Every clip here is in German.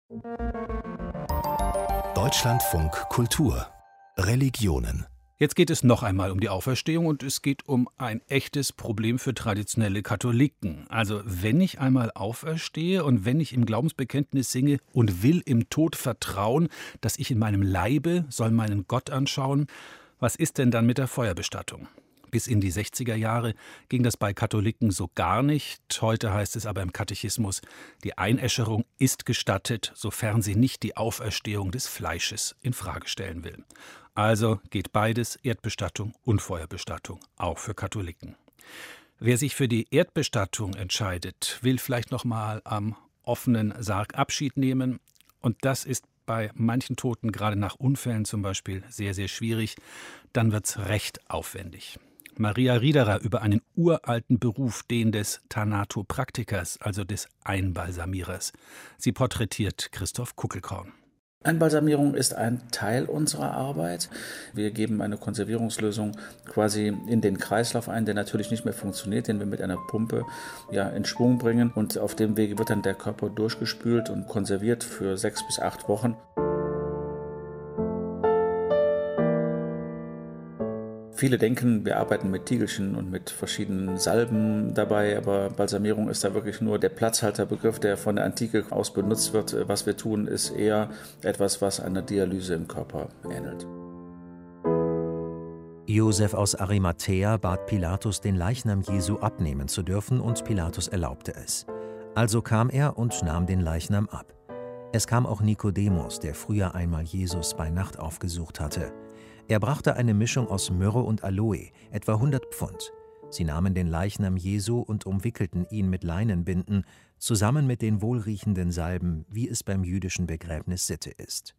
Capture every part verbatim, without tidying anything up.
Deutschlandfunk Kultur Religionen. Jetzt geht es noch einmal um die Auferstehung und es geht um ein echtes Problem für traditionelle Katholiken. Also wenn ich einmal auferstehe und wenn ich im Glaubensbekenntnis singe und will im Tod vertrauen, dass ich in meinem Leibe soll meinen Gott anschauen, was ist denn dann mit der Feuerbestattung? Bis in die sechziger Jahre ging das bei Katholiken so gar nicht. Heute heißt es aber im Katechismus, die Einäscherung ist gestattet, sofern sie nicht die Auferstehung des Fleisches in Frage stellen will. Also geht beides, Erdbestattung und Feuerbestattung, auch für Katholiken. Wer sich für die Erdbestattung entscheidet, will vielleicht noch mal am offenen Sarg Abschied nehmen. Und das ist bei manchen Toten, gerade nach Unfällen zum Beispiel, sehr, sehr schwierig. Dann wird's recht aufwendig. Maria Riederer über einen uralten Beruf, den des Thanatopraktikers, also des Einbalsamierers. Sie porträtiert Christoph Kuckelkorn. Einbalsamierung ist ein Teil unserer Arbeit. Wir geben eine Konservierungslösung quasi in den Kreislauf ein, der natürlich nicht mehr funktioniert, den wir mit einer Pumpe ja, in Schwung bringen. Und auf dem Wege wird dann der Körper durchgespült und konserviert für sechs bis acht Wochen. Viele denken, wir arbeiten mit Tiegelchen und mit verschiedenen Salben dabei, aber Balsamierung ist da wirklich nur der Platzhalterbegriff, der von der Antike aus benutzt wird. Was wir tun, ist eher etwas, was einer Dialyse im Körper ähnelt. Josef aus Arimathäa bat Pilatus, den Leichnam Jesu abnehmen zu dürfen, und Pilatus erlaubte es. Also kam er und nahm den Leichnam ab. Es kam auch Nikodemus, der früher einmal Jesus bei Nacht aufgesucht hatte. Er brachte eine Mischung aus Myrrhe und Aloe, etwa hundert Pfund. Sie nahmen den Leichnam Jesu und umwickelten ihn mit Leinenbinden, zusammen mit den wohlriechenden Salben, wie es beim jüdischen Begräbnis Sitte ist.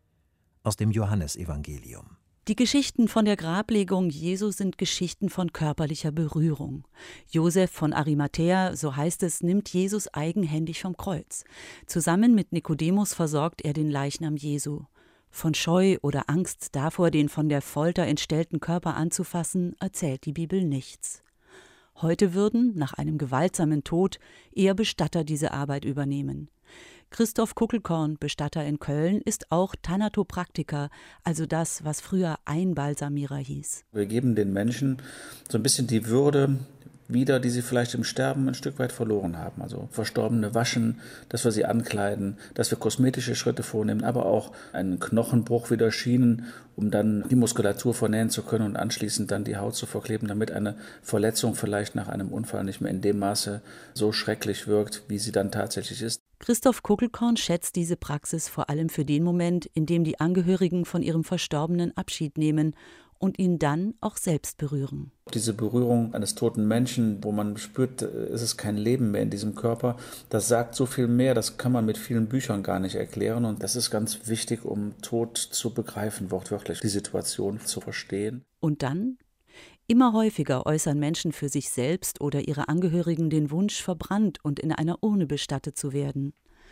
Aus dem Johannesevangelium. Die Geschichten von der Grablegung Jesu sind Geschichten von körperlicher Berührung. Josef von Arimathäa, so heißt es, nimmt Jesus eigenhändig vom Kreuz. Zusammen mit Nikodemus versorgt er den Leichnam Jesu. Von Scheu oder Angst davor, den von der Folter entstellten Körper anzufassen, erzählt die Bibel nichts. Heute würden, nach einem gewaltsamen Tod, eher Bestatter diese Arbeit übernehmen. Christoph Kuckelkorn, Bestatter in Köln, ist auch Thanatopraktiker, also das, was früher Einbalsamierer hieß. Wir geben den Menschen so ein bisschen die Würde wieder, die sie vielleicht im Sterben ein Stück weit verloren haben. Also Verstorbene waschen, dass wir sie ankleiden, dass wir kosmetische Schritte vornehmen, aber auch einen Knochenbruch wieder schienen, um dann die Muskulatur vernähen zu können und anschließend dann die Haut zu verkleben, damit eine Verletzung vielleicht nach einem Unfall nicht mehr in dem Maße so schrecklich wirkt, wie sie dann tatsächlich ist. Christoph Kuckelkorn schätzt diese Praxis vor allem für den Moment, in dem die Angehörigen von ihrem Verstorbenen Abschied nehmen und ihn dann auch selbst berühren. Diese Berührung eines toten Menschen, wo man spürt, es ist kein Leben mehr in diesem Körper, das sagt so viel mehr, das kann man mit vielen Büchern gar nicht erklären. Und das ist ganz wichtig, um Tod zu begreifen, wortwörtlich die Situation zu verstehen. Und dann? Immer häufiger äußern Menschen für sich selbst oder ihre Angehörigen den Wunsch, verbrannt und in einer Urne bestattet zu werden.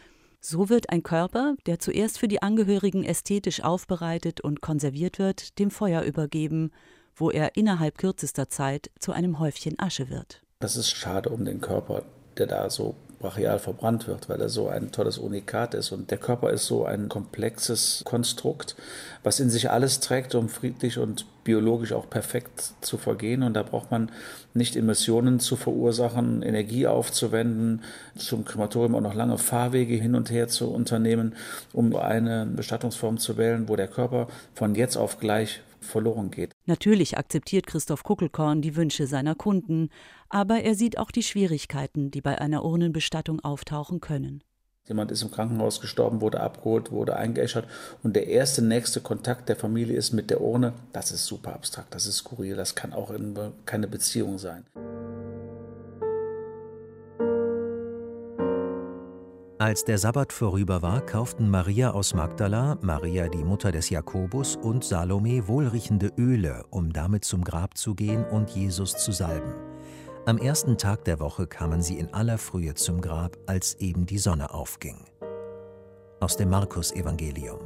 So wird ein Körper, der zuerst für die Angehörigen ästhetisch aufbereitet und konserviert wird, dem Feuer übergeben, wo er innerhalb kürzester Zeit zu einem Häufchen Asche wird. Das ist schade um den Körper, der da so brachial verbrannt wird, weil er so ein tolles Unikat ist. Und der Körper ist so ein komplexes Konstrukt, was in sich alles trägt, um friedlich und biologisch auch perfekt zu vergehen. Und da braucht man nicht Emissionen zu verursachen, Energie aufzuwenden, zum Krematorium auch noch lange Fahrwege hin und her zu unternehmen, um eine Bestattungsform zu wählen, wo der Körper von jetzt auf gleich verloren geht. Natürlich akzeptiert Christoph Kuckelkorn die Wünsche seiner Kunden, aber er sieht auch die Schwierigkeiten, die bei einer Urnenbestattung auftauchen können. Jemand ist im Krankenhaus gestorben, wurde abgeholt, wurde eingeäschert und der erste nächste Kontakt der Familie ist mit der Urne. Das ist super abstrakt, das ist skurril, das kann auch in, keine Beziehung sein. Als der Sabbat vorüber war, kauften Maria aus Magdala, Maria die Mutter des Jakobus und Salome wohlriechende Öle, um damit zum Grab zu gehen und Jesus zu salben. Am ersten Tag der Woche kamen sie in aller Frühe zum Grab, als eben die Sonne aufging. Aus dem Markus-Evangelium.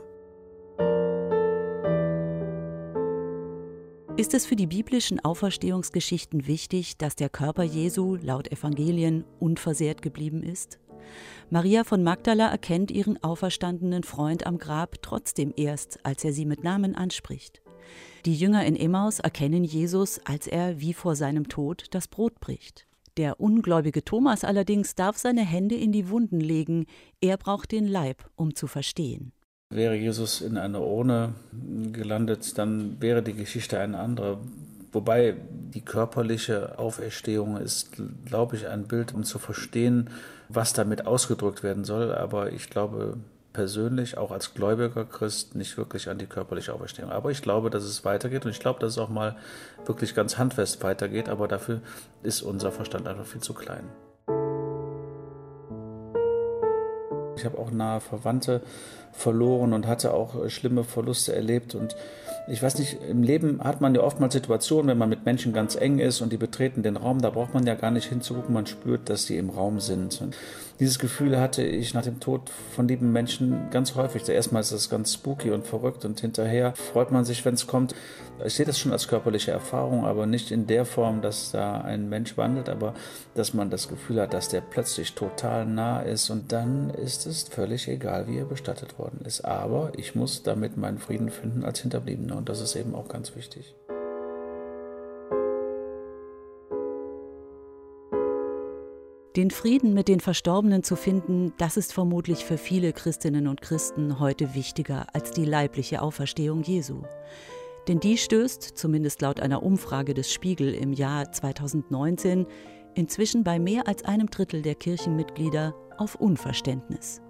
Ist es für die biblischen Auferstehungsgeschichten wichtig, dass der Körper Jesu laut Evangelien unversehrt geblieben ist? Maria von Magdala erkennt ihren auferstandenen Freund am Grab trotzdem erst, als er sie mit Namen anspricht. Die Jünger in Emmaus erkennen Jesus, als er, wie vor seinem Tod, das Brot bricht. Der ungläubige Thomas allerdings darf seine Hände in die Wunden legen. Er braucht den Leib, um zu verstehen. Wäre Jesus in einer Urne gelandet, dann wäre die Geschichte eine andere. Wobei die körperliche Auferstehung ist, glaube ich, ein Bild, um zu verstehen, was damit ausgedrückt werden soll. Aber ich glaube persönlich, auch als gläubiger Christ, nicht wirklich an die körperliche Auferstehung. Aber ich glaube, dass es weitergeht und ich glaube, dass es auch mal wirklich ganz handfest weitergeht. Aber dafür ist unser Verstand einfach viel zu klein. Ich habe auch nahe Verwandte verloren und hatte auch schlimme Verluste erlebt. Und ich weiß nicht, im Leben hat man ja oftmals Situationen, wenn man mit Menschen ganz eng ist und die betreten den Raum, da braucht man ja gar nicht hinzugucken, man spürt, dass sie im Raum sind. Und dieses Gefühl hatte ich nach dem Tod von lieben Menschen ganz häufig. Zuerst mal ist das ganz spooky und verrückt und hinterher freut man sich, wenn es kommt. Ich sehe das schon als körperliche Erfahrung, aber nicht in der Form, dass da ein Mensch wandelt, aber dass man das Gefühl hat, dass der plötzlich total nah ist und dann ist es völlig egal, wie er bestattet worden ist. Aber ich muss damit meinen Frieden finden als Hinterbliebener und das ist eben auch ganz wichtig. Den Frieden mit den Verstorbenen zu finden, das ist vermutlich für viele Christinnen und Christen heute wichtiger als die leibliche Auferstehung Jesu. Denn die stößt, zumindest laut einer Umfrage des Spiegel im Jahr zweitausendneunzehn, inzwischen bei mehr als einem Drittel der Kirchenmitglieder auf Unverständnis.